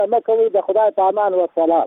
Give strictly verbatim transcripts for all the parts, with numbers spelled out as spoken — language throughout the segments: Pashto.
نه کوي د خدای په امان و سلام.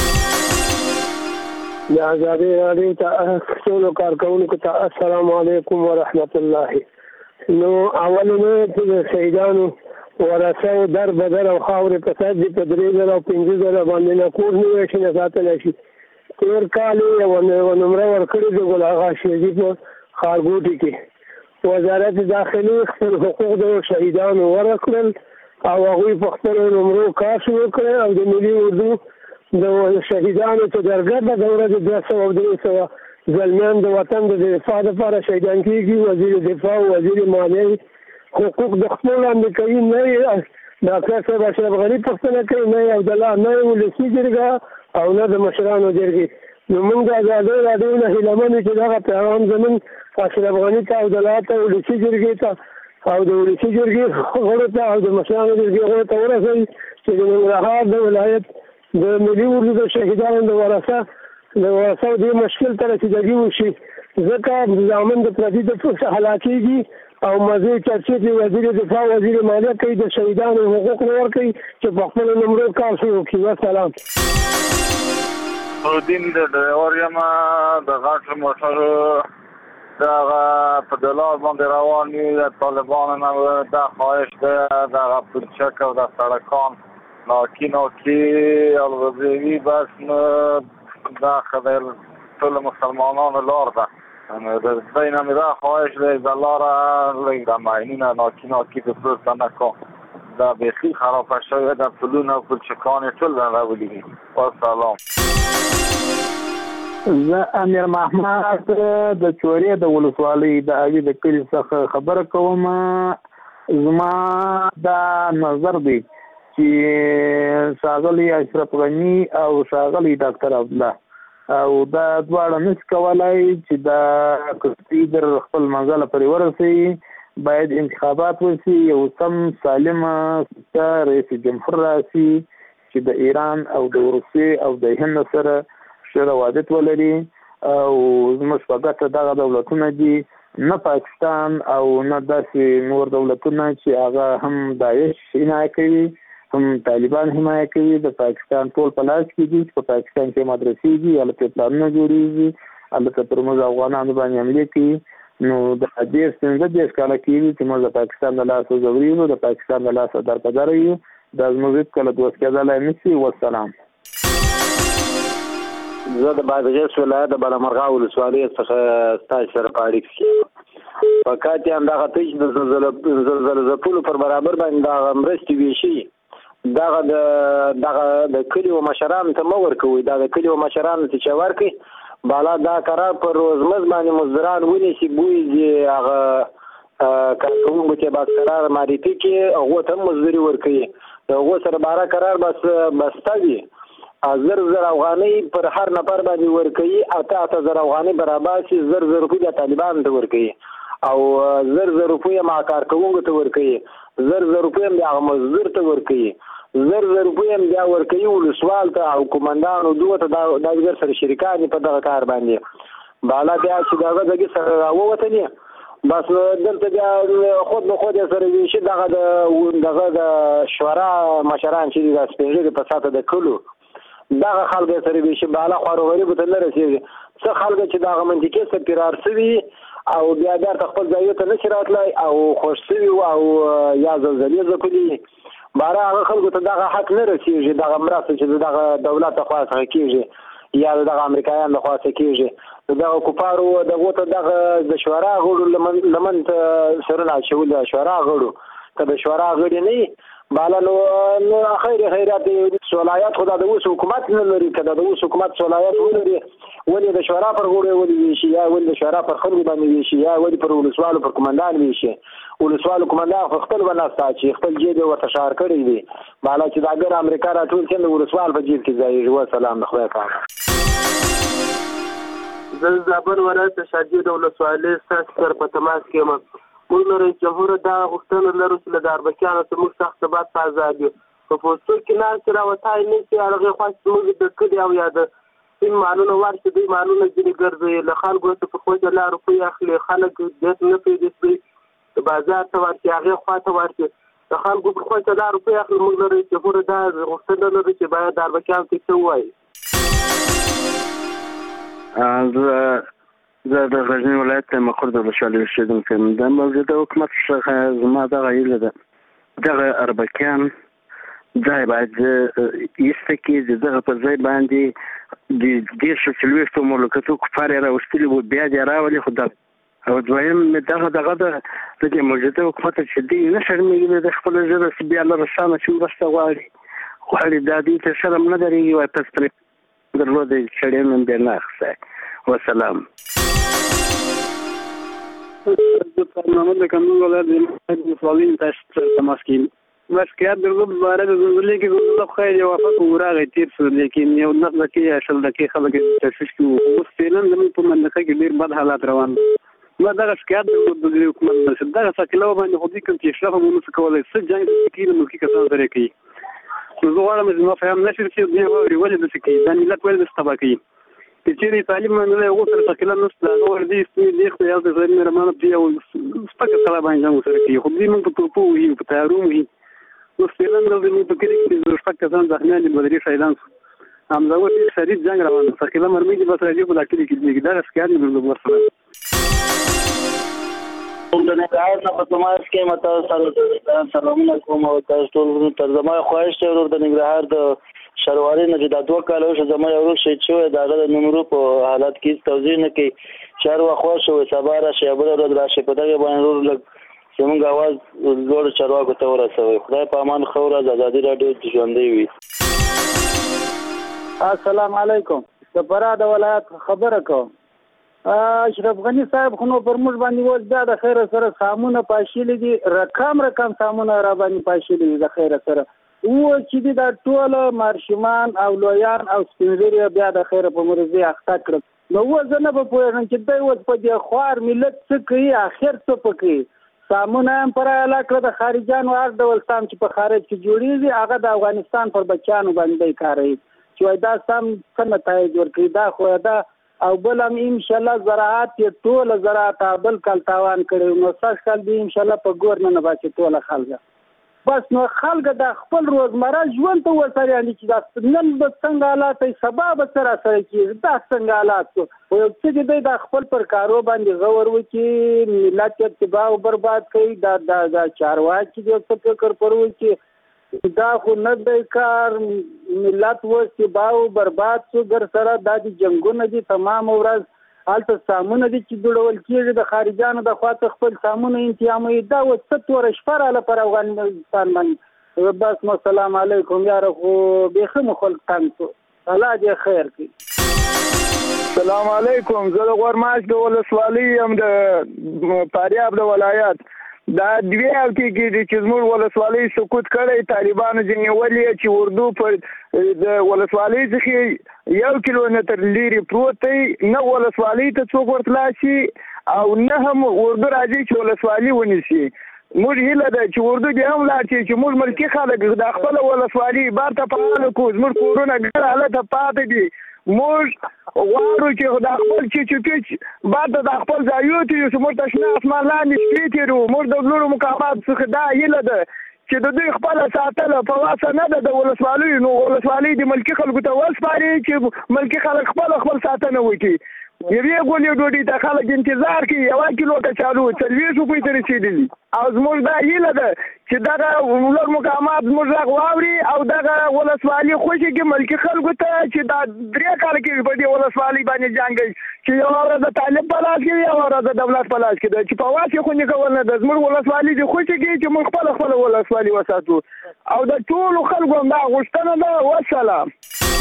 د ازادي راډیو ته ټولو کارکوونکو ته السلام علیکم ورحمت الله. نو اولنو د شهیدانو ورثه در بدر او خاورې په سر دي په درې زره او پنځه زره باندې نه کور نیوی شي نه ساتلی شي. تېر کال یې یوه نمره ورکړې د ګل اغا شیخي په ښارګوټي کې وزارت داخلي خپل حقوق د شهیدانو ورکړل او هغوی په خپلو نمرو کار شروع کړی او د ملي اردو د شهیدانو په درګه په دوره د دوه سوه او درې سوه زلمیان د وطن د دفاع لپاره شهیدان کېږي. وزیر دفاع او وزیر مالیې حقوق د خپل امریکایي نه یې ډاکټر صاحب اشرف غني پوښتنه کوي، نه یې عبدالله، نه یې ولسي جرګه او نه د مشرانو جرګې. نو موږ د ازادۍ راډیو نه هیله من چې دغه پیغام زموږ اشرف غني ته، عبدالله ته، ولسي جرګې ته او د ولسي جرګې غړو ته او د مشرانو جرګې غړو ته ورسوي چې د ننګرهار د ولایت د ملي اردو د شهیدانو د ورثه د ورثه دې مشکل ته رسیدګي وشي، ځکه زامن د پردي د څخه هلاکېږي او مزې چرچې د وزیر دفاع وزیر مالیه کوي د شهیدانو حقوق نه ورکوي چې په خپلو نمرو کار شروع کړي. وسلام. نورالدین د ډریور یم د غټ موټر دغه په دلار باندې روان وي د طالبانو نه دا خواهش ده دغه پلچک او د سړکان ناکی ناکی الغزیوی بس نه دا خبر ټول مسلمانانو لار ده د بین مې دا خواهش دی د لاره لږ د ماینونه ناکی ناکی د پروسه نکن دا بیخي خرابه شوې ده، پلونه او پلچکان یې ټول راولي. والسلام. زه امیر محمد د چورې د ولسوالۍ د اوي د کلي څخه خبره کوم. زما دا نظر دی چې ښاغلي اشرف غني او ښاغلي ډاکټر عبدالله او دا دواړه نشي کولی چې دا کښتۍ در خپل منزله پورې ورسوي. باید انتخابات وشي، یو سم سالمه رئیس جمهور راشي چې د ایران او د روسیې او د هند سره ښه روابط ولري او زموږ په ګټه دغه دولتونه دي، نه پاکستان او نه داسې نور دولتونه چې هغه هم داعش حمایه کوي هم طالبان حمایه کوي. د پاکستان ټول په لاس کې دي چې په پاکستان کې مدرسې دي، هلته پلانونه جوړېږي، هلته پر موږ افغانانو باندې حملې کوي. نو د دېرش پنځه دېرش کاله کېږي چې موږ د پاکستان د لاسه ځورېږو، د پاکستان د لاسه درپدره یو. دا زموږ هېڅکله دوست کېدلی نه شي. والسلام. زه د بادغیس ولایت د بالامرغه ولسوالۍ څخه ستاسو سره په اړیکه کې په کات یې همدغه ته چې د زلزلې ځپلو پر برابر باندې دغه مرستې ویشي دغه د دغه د کلیو مشرانو ته مه ورکوئ. دا د کلیو مشرانو ته چې ورکړئ بالا دا قرار پر روزمز باندې مزدوران ونیسي، بوی چې هغه کارکوونکو چې بس قرار معرفي کړي هغو ته هم مزدوري ورکوي، د هغو سره باره قرار بس بسته وي. زر زر افغانۍ پر هر نفر باندې ورکوي، اته اته زر افغانۍ برابر شي زر زر روپۍ د طالبانو ته ورکوي او زر زر روپۍ هم کارکوونکو ته ورکوي، زر زر روپۍ هم د هغه مزدور ته ورکوي، زر زر روپۍ هم بیا ورکوي ولسوال ته او قومندانو دوه ته دا دګر سره شریکان په دغه کار باندې بالا بیا چې دغه دغه سره راووتلې بس دلته بیا خود به خود سره ویشي دغه د دغه د شورا مشران چې د سپېږلي په ساته د کلو دغه خلک سره ویشي بالا خواروغري به ته نه رسېږي. څه خلک چې دغه منطقې څخه فرار شوي او بیا بیرته خپل ځایو ته نشي راتلی او خوش شوي او یا زلزلې ځپلي باره هغه خلکو ته دغه حق نه رسېږي، دغه مرسته چې دغه دولت د خوا څخه کېږي یا دغه امریکایان د خوا څخه کېږي دغه کفارو دغو ته دغه د شورا غړو لمن ته سرونه اچول د شورا غړو که د شورا غړي نه بالا نو نو خیر خیرات صلاحیت خدا د اوس حکومت نه لري، که د اوس حکومت صلاحیت ولري ولې د شورا پر غړو ولې ویشي یا ولې د شورا پر خلکو باندې ویشي یا ولې پر ولسوالو پر قومندان ویشي. ولسوالو قومندان خو خپل وناسته چې خپل جیب ورته شعار کړی دی بالا چې د اګر امریکا راټول کړي د ولسوال په جیب کې ځایږي. والسلام. د خدای پامه. زه زابل ولایت شاجوی د ولسوالۍ ستاسو سره په تماس کې یم. موږ رئیس جمهور دا غوښتنه لرو چې له اربکیانو ته موږ سخت ثبات په ازاد یو په پوسټو کې ناست راوتای نه شي هغې خواست موږ د کلي او یا د سیم مالونه ورشي دوی مالونه ځینې ګرځوي له خلکو څخه په خوږه لارو روپۍ اخلي خلک دېت نه پرېږدي د بازار ته ورشي هغې خوا ته ورشي د خلکو په خوا چې دا روپۍ اخلي موږ لرو چې هوره دا غوښتنه لرو چې باید د اربکیانو ته څه ووایي. زه د غزني ولایت د مقر د ولسوالۍ اوسېدونکی یم. د موجوده حکومت څخه زما دغه هیله ده دغه اربکیان ځای باید ایسته کړي، د دغه پر ځای باندې د دېرشو څلوېښتو مملکتو کفار یې راوستلي وو، بیا دې راولي. خو دغه او دویم دغه دغه د دې موجوده حکومت چې دی نه شرمېږي د خپله ژبه بیا له روسانو چې مرسته غواړي غواړي دا دوی ته شرم نه درېږي وایي پس پرې درلودی سړی نن بیا نه اخیستی. وسلام. محمد د کندوز ولایت د ولسوالۍ تاسو سره تماس کیم. بس که یاد درلود باره د زلزلې کې زلزله خو خیر یو وفات وراغی تیر شو، لیکن یو نهه دقیقې یا شل دقیقې خلک تشویش کې وو. اوس فعلا زموږ په منطقه کې ډېر بد حالات روان دي. ما دغه شکایت درلود د دې حکومت نه چې دغه ثقیله باندې خو دوی کوم چې اشراف هم ونشي کولی څه جنګ کوي د ملکي کسانو سره کوي. نو زه غواړم چې زما فهم نه شي چې دوی واوري ولې داسې کوي، دا ملت ولې داسې تباه کوي. چې چېرې تعلیم منلی هغو سره ثقیله نشته، هغه وردي ستوني دی خو یو د غیر مهربانه دی او سپکه سړی باندې جنګ ورسره کوي. خو دوی موږ په توپو وهي په تیارو وهي. اوس فعلا دلته موږ په کلي کې شپږ کسان زخمیان دي، بدري شهیدان شو. همدا اوس ډېر شدید جنګ روان دی، ثقیله مرمۍ دي بس راځي په دا کلي کې دیږي. دغه شکایت مې درلود ورسره. د نګهار نه په تماس کې مته سره سلامونه کوم او تاسو ټول تر زما خواهش ته ورور د نګهار د شرواري نه چې دا دوه کاله وشو زما یو ورور شهید شوی د هغه د نومرو په حالت کې توضیح نه کوي. شهر وخوا شو سبا راشي بله ورځ راشي په دغې باندې ورور لږ زموږ اواز لوړ چارواکو ته ورسوئ. خدای په امان ښه ورځ ازادي راډیو ژوندۍ وي. السلام علیکم. د فراه د ولایت خبره کوم. اشرف غني صاحب خو نو پر موږ باندې اوس بیا د خیره سره سامونه پاشلي دي، رقم رقم سامونه را باندې پاشلي دي د خیره سره. و چې دي دا ټوله ماشومان او لویان او سپین ږیري بیا د خیره په مرضي اخته کړل. نو اوس زه نه به پوهېږم چې دی اوس په دې خوار ملت څه کوي، اخر څه په کوي. سامونه هم پر اعلی کړه د خارجیانو هر ډول سام چې په خارج کې جوړېږي هغه د افغانستان پر بچیانو باندې کاروي چې وایي دا سام څه نتایج ورکوي. دا خو دا او بل هم انشاءالله زراعت یې ټوله زراعت بل کال تاوان کړی، نو سږ کال به انشاءالله په ګور نه نه باسي ټوله خلکه. بس نو خلکه د خپل روزمره ژوند ته ورسره چې دا نن به څنګه حالات وي، سبا به څه راسره کېږي، دا څنګه حالات شو. خو یو څه چې دی دا خپل پر کارو باندې غور وکړي، ملت یې تباه او برباد کوي. دا دا دا چارواکي چې یو څه فکر پر وکړي دا خو نه دی کار. ملت اوس تباه او برباد شو ګر سره. دا د جنګونه دي تمام ورځ هلته سامونه دي چې جوړول کېږي د خارجیانو د خوا ته خپل سامونه انتظاموي. دا اوس څه توره شپه راله پر افغانستان باندې. بس نو سلام علیکم یاره، خو بیخي مو خلک تنګ شو. الله دې خیر کړي. سلام علیکم. زه د غورماش د ولسوالۍ یم د فاریاب د ولایت. دا دوی هفتې کې دي چې زموږ ولسوالۍ سقوط کړی، طالبانو ځینې نیولې چې اردو پر د ولسوالۍ څخه یو کیلومتر لرې پروت دی، نه ولسوالۍ ته څوک ورتلی شي او نه هم اردو راځي چې ولسوالي ونیسي. موږ هیله ده چې اردو دې هم لاړ شي چې موږ ملکي خلک د خپله ولسوالي بار ته فعاله کړو. زموږ کورونه ګډ حالته پاتې دي. موږ غواړو چې د خپل چیچوکیچ بعد د خپل ځایونو ته یوسو، موږ ته شنه اسمان لاندې شپې تېرو. موږ د لوړو مقاماتو څخه دا هیله ده چې د دوی خپله ساتله په واسه نه ده د ولسوالیو، نو ولسوالۍ د ملکي خلکو ته وسپاري چې ملکي خلک خپله خپل ساتنه وکړي. یوې ګولې ډوډۍ ته خلک انتظار کوي، یوه کیلو کچالو څلوېښت روپۍ ته رسېدلي. او زموږ دا هیله ده چې دغه لوړ مقامات زموږ غږ واوري او دغه ولسوالي خوشي کړي ملکي خلکو ته چې دا درې کاله کېږي په دې ولسوالۍ باندې جنګ کوي چې یوه ورځ د طالب په لاس کې یوه ورځ د دولت په لاس کې ده، چې په واس یې خوندي کول نه ده. زموږ ولسوالي دې خوشي کړي چې موږ خپله خپله ولسوالي وساتو او د ټولو خلکو هم دا غوښتنه ده. والسلام.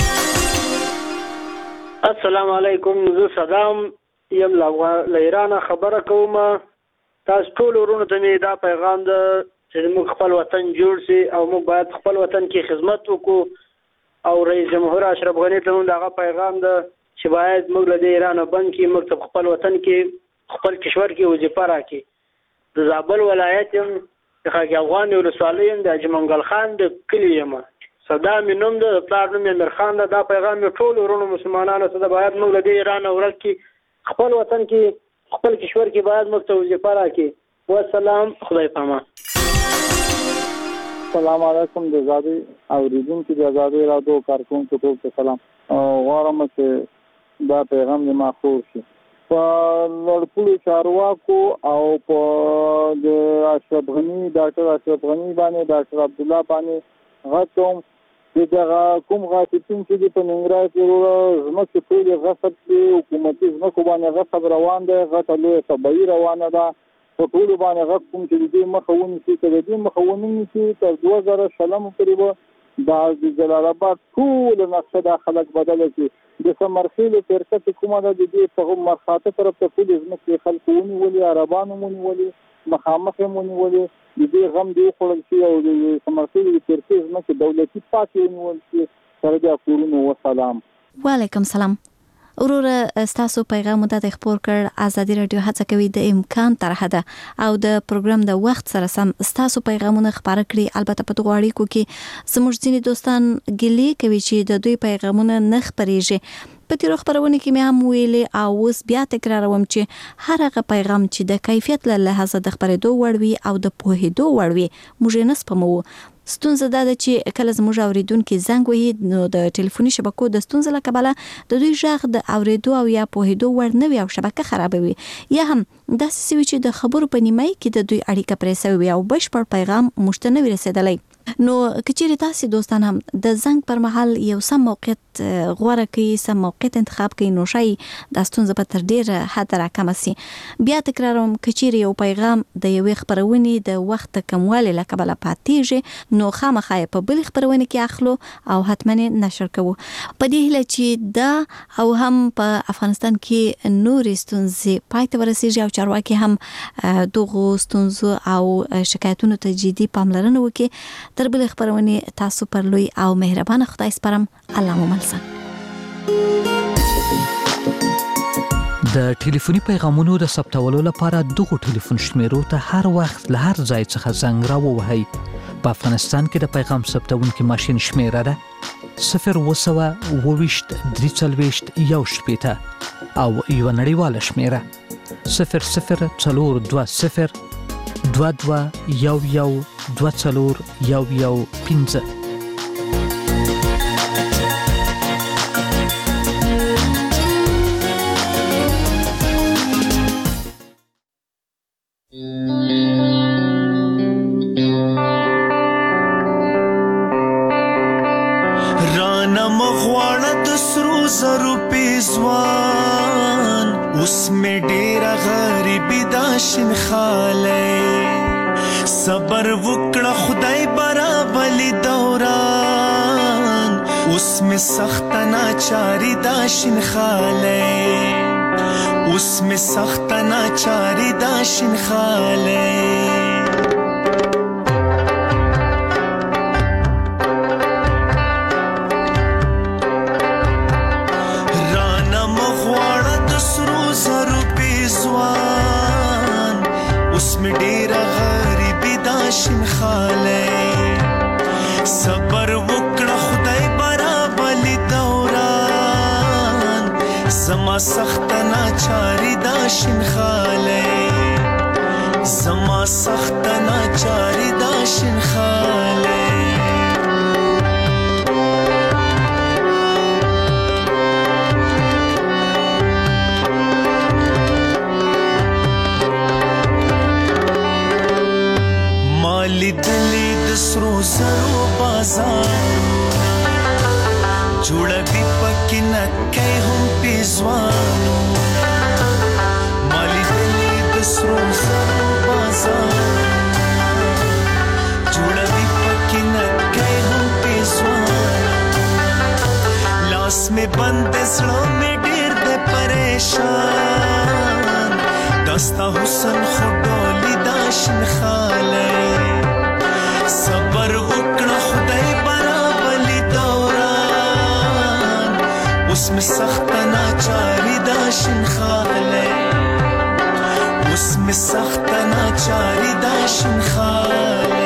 السلام علیکم. زه صدام یم له ایرانه خبره کوم. تاسو ټول ورونو ته مې دا پیغام ده چې موږ خپل وطن جوړ شي او موږ باید خپل وطن کې خدمت وکړو. او رئیس جمهور اشرف غني ته هم دغه پیغام ده چې باید موږ له ایران بند کې موږ ته خپل وطن کې خپل کشور کې وظیفه راکړي. د زابل ولایت یم د خاک افغان ولسوالۍ یم د اجمنګل خان د کلي یم. صدام مې نوم ده، د پلار نوم یې میرخان ده. دا پیغام مې ټول ورونو مسلمانانو ته ده، باید موږ له دې ایران ورځ کې خپل وطن کې خپل کشور کې باید موږ ته وظیفه راکړي. والسلام. خدای پامان. السلام علیکم. زه صدام یم له ایران خبره کوم. تاسو ټول ورونو ته مې دا پیغام ده چې موږ خپل وطن جوړ شي او موږ باید خپل وطن کې خدمت وکړو. او رئیس جمهور اشرف غني ته هم دغه پیغام ده چې باید موږ له ایران بند کې موږ ته خپل وطن کې خپل کشور کې وظیفه راکړي. والسلام. خدای پامان. السلام علیکم د زادي اوریدونکو د زادي رادیو کارکونکو ټول ته سلام. غواړم چې دا پیغام دې ماخور شي په لړپولو چارواکو او په د اشرف غنی ډاکټر اشرف غنی باندې ډاکټر عبد الله باندې غوښتم چې دا کوم غاټین چې په ننګرهار کې زموږ ټول غصب کې حکومتي زموږ باندې غصب روان دی، غټه لوی تبعی روانه ده په ټول باندې غږ کوم چې دې مخاوني چې دې مخاوني چې تر دوه زره شلم پورې به د جلال آباد ټول نقشه د خلک بدل شي. د سمرخیل فرقه کومه د دې په مرخاته طرف ته ټول ځمکې خلکونی ولي عربانو مونږ ولي مخامخ مونږ ولي د دې غم دی خپل شي او د سمرخیل فرقه ځمکې دولتي پاتې ونیول شي. سره د کورونو وسلام. وعلیکم سلام. وروره ستاسو پیغام مو د خبر کړ. ازادي رادیو هڅه کوي د امکان تر حده او د پروګرام د وخت سره سم ستاسو پیغامونه خبره کړي. البته په دغه اړیکو کې زموږ ځینې دوستان ګیلې کوي چې د دوی پیغامونه نه خبريږي. په تیرو خبرونه کې مې هم ویلې او اوس بیا تکراروم چې هر هغه پیغام چې د کیفیت له لحاظه د خبرېدو وړ وي او د پوهېدو وړ وي موږ نه سپمو. ستونزه دا ده چې کله زموږ اوریدونکو زنګ وهي نو د ټلیفوني شبکو د ستونزې له کبله د دوی ژغ د اوریدو او یا پوهېدو وړ نه وي او شبکه خرابوي یا هم داسې سوي چې د خبرو په نیمه کې د دوی اړیکه پرې سوي او بشپړ پیغام موږ ته نه وي رسېدلی. نو کچېرې تاسې دوستان هم د زنګ پر مهال یو سم موقعیت غوره کوي، سم موقعیت انتخاب کوي، نو شاید دا ستونزه به تر ډېره حده راکمه سي. بیا تکراروم کچېرې یو پیغام د یوې خپرونې د وخت د کموالي له کبله پاتېږي نو خامخا یې په بلې خپرونې کې اخلو او حتما یې نشر کوو په دې هیله چې دا او هم په افغانستان کې نورې ستونزې پای ته ورسېږي او چارواکي هم دغو ستونزو او شکایتونو ته جدي پاملرنه وکړي. تر بلې خپرونې تاسو پر لوی او مهربانه خدای سپارم. الله مو ملسه. د ټلیفوني پیغامونو د ثبتولو لپاره دغه ټلیفون شمیرو ته هر وخت له هر ځای څخه زنګ راووهئ. په افغانستان کې د پیغام ثبتونکي ماشین شمیره ده صفر اووه سوه اووه ویشت درې څلوېښت یو شپېته او یوه نړیواله شمیره صفر صفر څلور دوه صفر دوه دوه یو یو دوه څلور یو یو پنځه. رانا مغواړه د سرو زرو پیزوان اوس مې ډېره غریبي دا شین خالی صبر وکړه خدای برابلی دوران اوس مې سخته ناچاري دا شین خالی اوس مې سخته ناچاري دا شین خالی. شین خالی صبر وکړه خدای برابلی دوران زما سخت ناچاری دا شین خالی زما سخت ناچاری دا شین خالی. لیدلی د سرو زرو بازارونه جوړوي پکې نکۍ هم پیزوانونه ما لیدلی د سرو زرو بازارونه جوړوي پکې نکۍ هم پیزوانونه لاس مې بند زړه مې ډېر د پریشان دستا حسن خو ډولي دا شین خالی صبر وکړه خدای برابلی دوران اوس مې سخته ناچاري دا شین خالی اوس مې سخته ناچاري دا شین خالی.